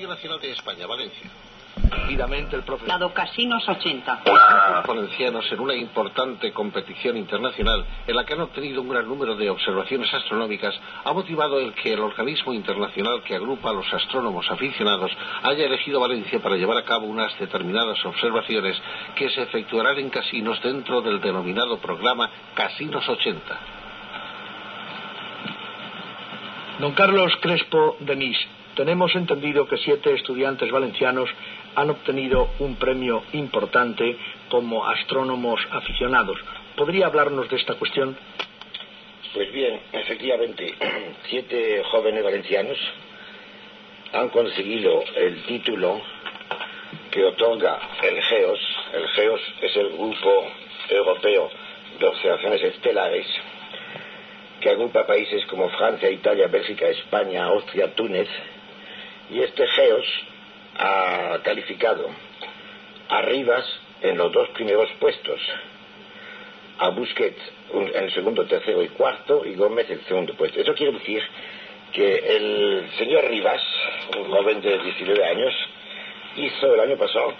Nacional de España, Valencia. Rápidamente el profesor. Lado Casinos 80. Los valencianos en una importante competición internacional en la que han obtenido un gran número de observaciones astronómicas ha motivado el que el organismo internacional que agrupa a los astrónomos aficionados haya elegido Valencia para llevar a cabo unas determinadas observaciones que se efectuarán en casinos dentro del denominado programa Casinos 80. Don Carlos Crespo Denis, tenemos entendido que 7 estudiantes valencianos han obtenido un premio importante como astrónomos aficionados. ¿Podría hablarnos de esta cuestión? Pues bien, efectivamente, 7 jóvenes valencianos han conseguido el título que otorga el GEOS. El GEOS es el Grupo Europeo de Observaciones Estelares, que agrupa países como Francia, Italia, Bélgica, España, Austria, Túnez. Y este GEOS ha calificado a Rivas en los 2 primeros puestos, a Busquets en el segundo, tercero y cuarto, y Gómez en el segundo puesto. Eso quiere decir que el señor Rivas, un joven de 19 años, hizo el año pasado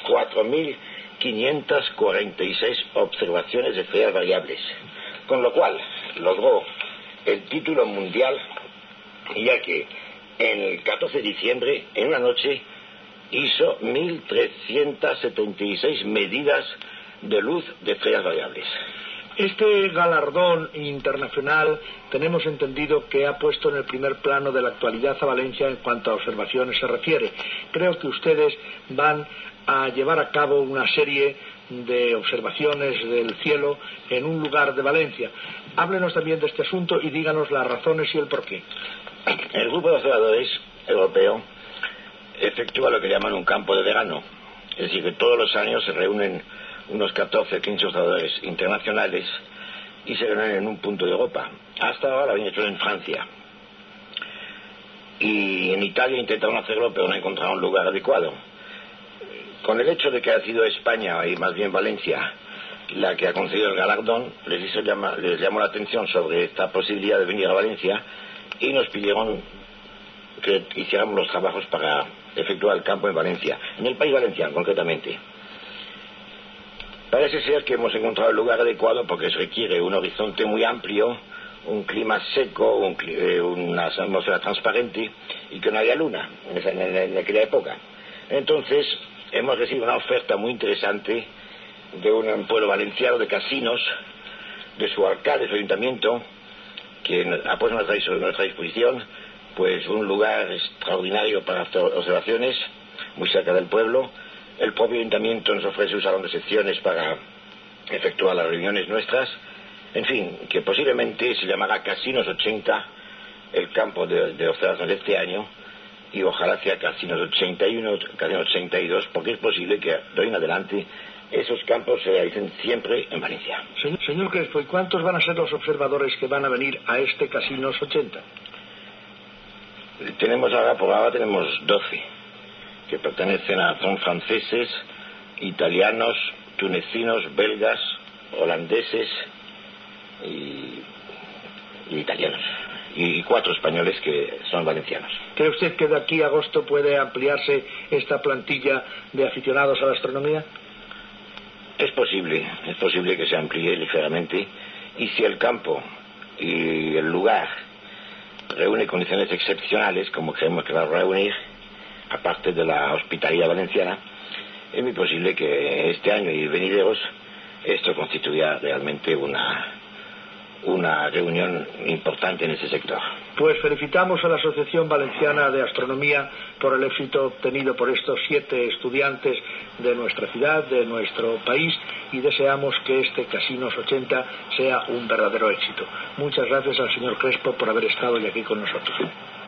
4.546 observaciones de estrellas variables, con lo cual logró el título mundial, ya que el 14 de diciembre, en una noche, hizo 1.376 medidas de luz de estrellas variables. Este galardón internacional tenemos entendido que ha puesto en el primer plano de la actualidad a Valencia en cuanto a observaciones se refiere. Creo que ustedes van a llevar a cabo una serie de observaciones del cielo en un lugar de Valencia. Háblenos también de este asunto y díganos las razones y el porqué. El grupo de observadores europeo efectúa lo que llaman un campo de verano. Es decir, que todos los años se reúnen unos 14 o 15 observadores internacionales y se reúnen en un punto de Europa. Hasta ahora lo habían hecho en Francia. Y en Italia intentaron hacerlo, pero no encontraron un lugar adecuado. Con el hecho de que ha sido España, y más bien Valencia, la que ha conseguido el galardón, les llamó la atención sobre esta posibilidad de venir a Valencia y nos pidieron que hiciéramos los trabajos para efectuar el campo en Valencia, en el país valenciano concretamente. Parece ser que hemos encontrado el lugar adecuado porque se requiere un horizonte muy amplio, un clima seco, una atmósfera transparente y que no haya luna en aquella época. Entonces hemos recibido una oferta muy interesante de un pueblo valenciano de Casinos, de su alcalde, de su ayuntamiento, que ha puesto a nuestra disposición pues un lugar extraordinario para observaciones muy cerca del pueblo. El propio ayuntamiento nos ofrece un salón de secciones para efectuar las reuniones nuestras. En fin, que posiblemente se llamará Casinos 80 el campo de observación de este año, y ojalá sea Casinos 81, Casinos 82, porque es posible que de hoy en adelante esos campos se realicen siempre en Valencia. Señor Crespo, ¿y cuántos van a ser los observadores que van a venir a este Casinos 80? Por ahora tenemos 12, que pertenecen son franceses, italianos, tunecinos, belgas, holandeses y italianos. Y 4 españoles que son valencianos. ¿Cree usted que de aquí a agosto puede ampliarse esta plantilla de aficionados a la astronomía? Es posible que se amplíe ligeramente, y si el campo y el lugar reúne condiciones excepcionales, como creemos que va a reunir, aparte de la hospitalidad valenciana, es muy posible que este año y venideros esto constituya realmente una reunión importante en ese sector. Pues felicitamos a la Asociación Valenciana de Astronomía por el éxito obtenido por estos 7 estudiantes de nuestra ciudad, de nuestro país, y deseamos que este Casinos 80 sea un verdadero éxito. Muchas gracias al señor Crespo por haber estado hoy aquí con nosotros.